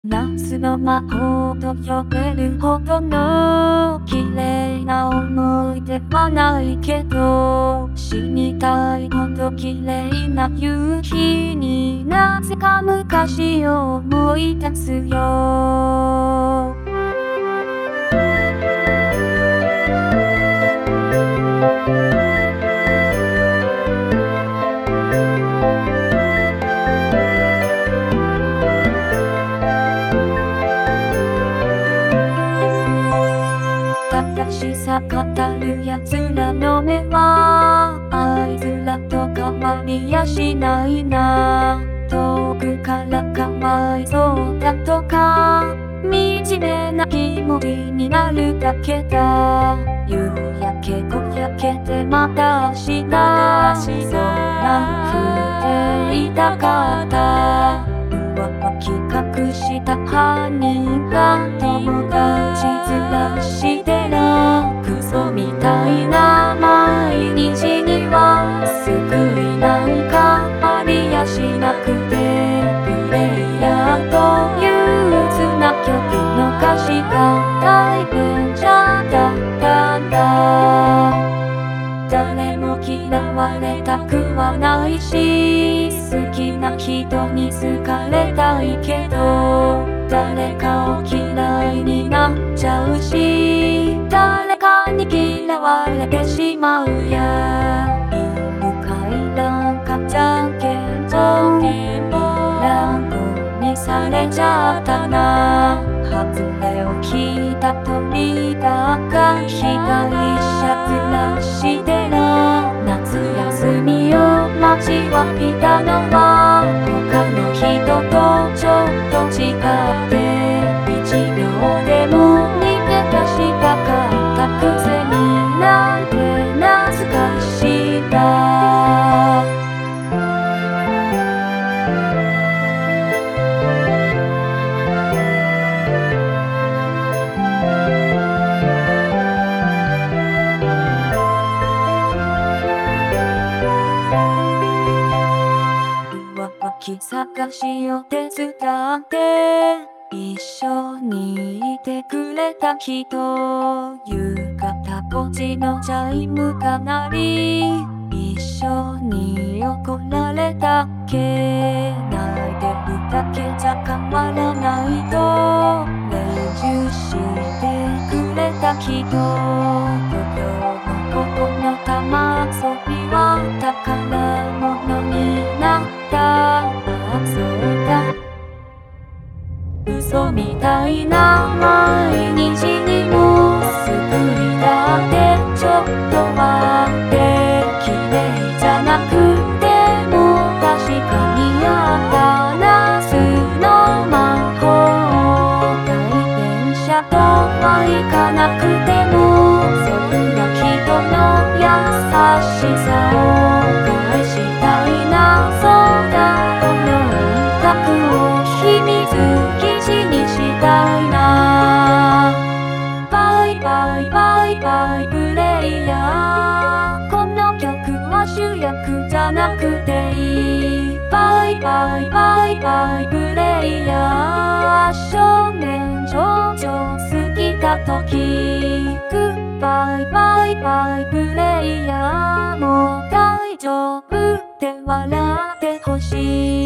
夏の魔法と呼べるほどの綺麗な思い出はないけど、死にたいほど綺麗な夕日になぜか昔を思い出すよ。正しさ語る奴らの目はあいつらと変わりやしないな。遠くからかわいそうだとか惨めな気持ちになるだけだ。夕焼け小焼けてまた明日、そんな風でいたかった。上書き隠した犯人が友達ずらしてら、クソみたいな毎日には救いなんかありやしなくて、プレイヤーと憂鬱な曲の歌詞が大変じゃだったんだ。誰も嫌われたくはないし、好きな人に好かれたいけど、誰かを嫌いになっちゃうし、誰かに嫌われてしまうや。犬飼いなんかじゃんけんぽん乱暴にされちゃったな。外れを聞いた鳥だが被害者ずらしてら、夏休みを待ちわびたのは他の人とちょっと違って1秒でも逃げ出したかったくせになんて懐かしいんだ。探しを手伝って一緒にいてくれた人、夕方5時のチャイムが鳴り一緒に怒られたっけ。泣いてるだけじゃ変わらないと練習してくれた人、土曜の午後の玉遊びは宝物になった。そうだ、嘘みたいな毎日にも救いだってちょっと待って、綺麗じゃなくても確かにあった夏の魔法。代弁者とはいかなくてもそんな人の優しさを返したいな。そうだ、秘密基地にしたいな。バイバイバイバイプレイヤー、この曲は主役じゃなくていい。バイバイバイバイプレイヤー、少年少女好きだ時。グッバイバイバイプレイヤー、もう大丈夫って笑ってほしい。